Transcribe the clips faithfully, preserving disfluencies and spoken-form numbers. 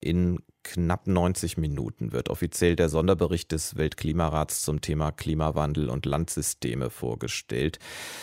In knapp neunzig Minuten wird offiziell der Sonderbericht des Weltklimarats zum Thema Klimawandel und Landsysteme vorgestellt.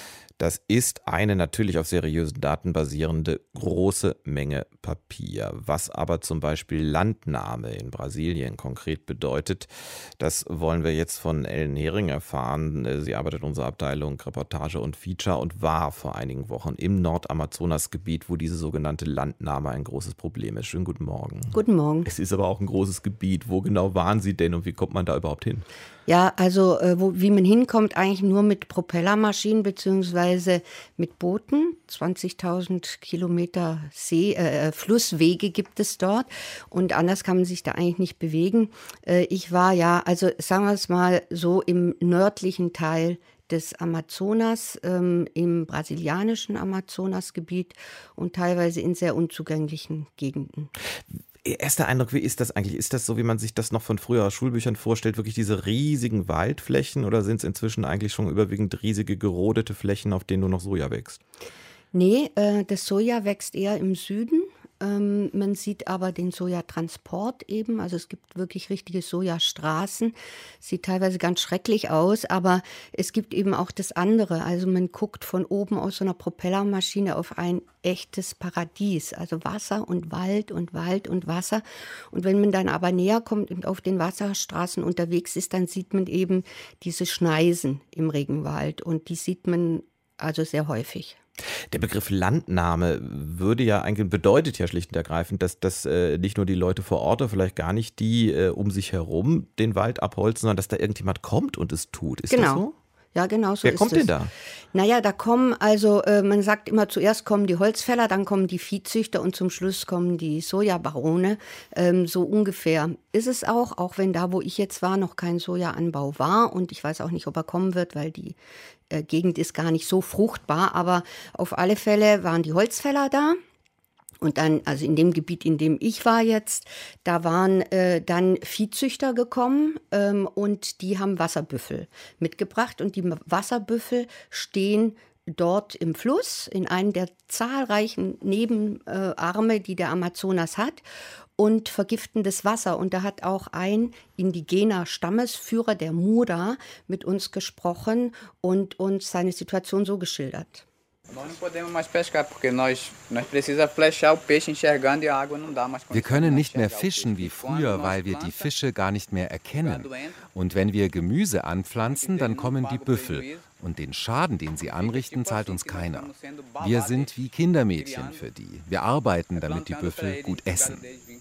Das ist eine natürlich auf seriösen Daten basierende große Menge Papier. Was aber zum Beispiel Landnahme in Brasilien konkret bedeutet, das wollen wir jetzt von Ellen Hering erfahren. Sie arbeitet in unserer Abteilung Reportage und Feature und war vor einigen Wochen im Nordamazonasgebiet, wo diese sogenannte Landnahme ein großes Problem ist. Schönen guten Morgen. Guten Morgen. Es ist aber auch ein großes Gebiet. Wo genau waren Sie denn und wie kommt man da überhaupt hin? Ja, also äh, wo, wie man hinkommt, eigentlich nur mit Propellermaschinen beziehungsweise mit Booten. zwanzigtausend Kilometer See, äh, Flusswege gibt es dort und anders kann man sich da eigentlich nicht bewegen. Äh, ich war ja, also sagen wir es mal so im nördlichen Teil des Amazonas, ähm, im brasilianischen Amazonasgebiet und teilweise in sehr unzugänglichen Gegenden. Erster Eindruck, wie ist das eigentlich? Ist das so, wie man sich das noch von früheren Schulbüchern vorstellt, wirklich diese riesigen Waldflächen oder sind es inzwischen eigentlich schon überwiegend riesige gerodete Flächen, auf denen nur noch Soja wächst? Nee, äh, das Soja wächst eher im Süden. Ähm, man sieht aber den Sojatransport eben, also es gibt wirklich richtige Sojastraßen, sieht teilweise ganz schrecklich aus, aber es gibt eben auch das andere, also man guckt von oben aus so einer Propellermaschine auf ein echtes Paradies, also Wasser und Wald und Wald und Wasser und wenn man dann aber näher kommt und auf den Wasserstraßen unterwegs ist, dann sieht man eben diese Schneisen im Regenwald und die sieht man also sehr häufig. Der Begriff Landnahme würde ja eigentlich, bedeutet ja schlicht und ergreifend, dass, dass äh, nicht nur die Leute vor Ort, oder vielleicht gar nicht die äh, um sich herum den Wald abholzen, sondern dass da irgendjemand kommt und es tut. Ist genau. das so? Ja, genau so Wer ist kommt es. denn da? Naja, da kommen also, äh, man sagt immer, zuerst kommen die Holzfäller, dann kommen die Viehzüchter und zum Schluss kommen die Sojabarone. Ähm, so ungefähr ist es auch, auch wenn da, wo ich jetzt war, noch kein Sojaanbau war und ich weiß auch nicht, ob er kommen wird, weil die äh, Gegend ist gar nicht so fruchtbar, aber auf alle Fälle waren die Holzfäller da. Und dann, also in dem Gebiet, in dem ich war jetzt, da waren äh, dann Viehzüchter gekommen ähm, und die haben Wasserbüffel mitgebracht. Und die Wasserbüffel stehen dort im Fluss, in einem der zahlreichen Nebenarme, äh, die der Amazonas hat, und vergiften das Wasser. Und da hat auch ein indigener Stammesführer, der Mura, mit uns gesprochen und uns seine Situation so geschildert. Wir können nicht mehr fischen wie früher, weil wir die Fische gar nicht mehr erkennen. Und wenn wir Gemüse anpflanzen, dann kommen die Büffel. Und den Schaden, den sie anrichten, zahlt uns keiner. Wir sind wie Kindermädchen für die. Wir arbeiten, damit die Büffel gut essen.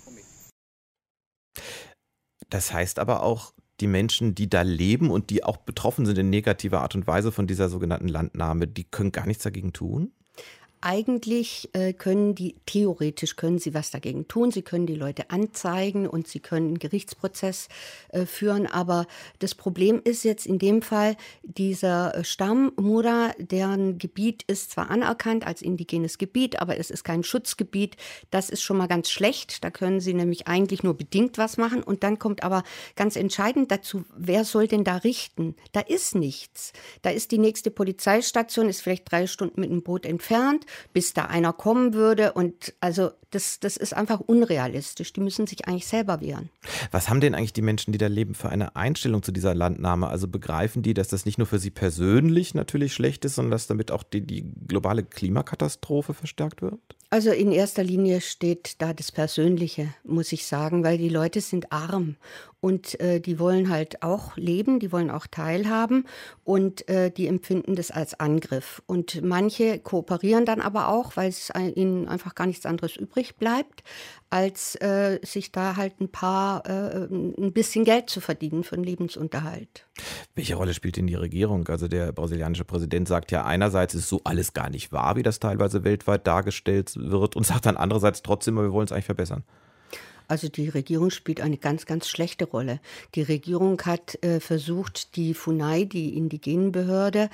Das heißt aber auch, die Menschen, die da leben und die auch betroffen sind in negativer Art und Weise von dieser sogenannten Landnahme, die können gar nichts dagegen tun? Eigentlich äh, können die, theoretisch können sie was dagegen tun. Sie können die Leute anzeigen und sie können einen Gerichtsprozess äh, führen. Aber das Problem ist jetzt in dem Fall, dieser Stamm Mura, deren Gebiet ist zwar anerkannt als indigenes Gebiet, aber es ist kein Schutzgebiet. Das ist schon mal ganz schlecht. Da können sie nämlich eigentlich nur bedingt was machen. Und dann kommt aber ganz entscheidend dazu, wer soll denn da richten? Da ist nichts. Da ist die nächste Polizeistation, ist vielleicht drei Stunden mit dem Boot entfernt, bis da einer kommen würde. Und also das, das ist einfach unrealistisch. Die müssen sich eigentlich selber wehren. Was haben denn eigentlich die Menschen, die da leben, für eine Einstellung zu dieser Landnahme? Also begreifen die, dass das nicht nur für sie persönlich natürlich schlecht ist, sondern dass damit auch die, die globale Klimakatastrophe verstärkt wird? Also in erster Linie steht da das Persönliche, muss ich sagen, weil die Leute sind arm und äh, die wollen halt auch leben, die wollen auch teilhaben und äh, die empfinden das als Angriff. Und manche kooperieren dann aber auch, weil es ihnen einfach gar nichts anderes übrig bleibt, als äh, sich da halt ein paar, äh, ein bisschen Geld zu verdienen für den Lebensunterhalt. Welche Rolle spielt denn die Regierung? Also der brasilianische Präsident sagt ja einerseits, ist so alles gar nicht wahr, wie das teilweise weltweit dargestellt wird und sagt dann andererseits trotzdem, wir wollen es eigentlich verbessern. Also die Regierung spielt eine ganz, ganz schlechte Rolle. Die Regierung hat äh, versucht, die FUNAI, die indigenen Behörde,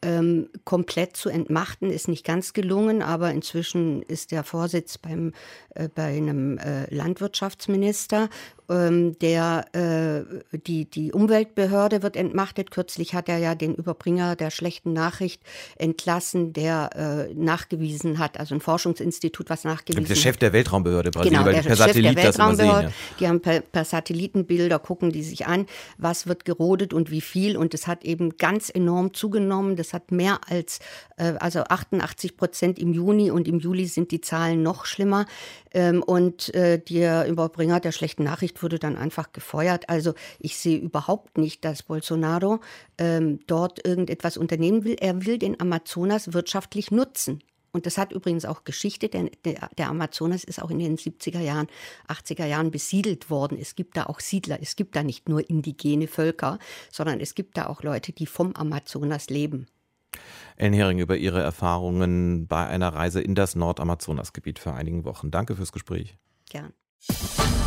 ähm, komplett zu entmachten, ist nicht ganz gelungen, aber inzwischen ist der Vorsitz beim, äh, bei einem äh, Landwirtschaftsminister. Ähm, der, äh, die, die Umweltbehörde wird entmachtet. Kürzlich hat er ja den Überbringer der schlechten Nachricht entlassen, der äh, nachgewiesen hat, also ein Forschungsinstitut, was nachgewiesen hat. Der Chef der Weltraumbehörde Brasilien, genau, weil der die per Chef Satellit der das immer sehen. Ja. Die haben per, per Satellitenbilder, gucken die sich an, was wird gerodet und wie viel. Und das hat eben ganz enorm zugenommen. Das hat mehr als, äh, also achtundachtzig Prozent im Juni, und im Juli sind die Zahlen noch schlimmer. Ähm, und äh, der Überbringer der schlechten Nachricht wurde dann einfach gefeuert. Also ich sehe überhaupt nicht, dass Bolsonaro ähm, dort irgendetwas unternehmen will. Er will den Amazonas wirtschaftlich nutzen. Und das hat übrigens auch Geschichte, denn der, der Amazonas ist auch in den siebziger Jahren, achtziger Jahren besiedelt worden. Es gibt da auch Siedler, es gibt da nicht nur indigene Völker, sondern es gibt da auch Leute, die vom Amazonas leben. Ellen Hering über Ihre Erfahrungen bei einer Reise in das Nordamazonasgebiet vor einigen Wochen. Danke fürs Gespräch. Gern.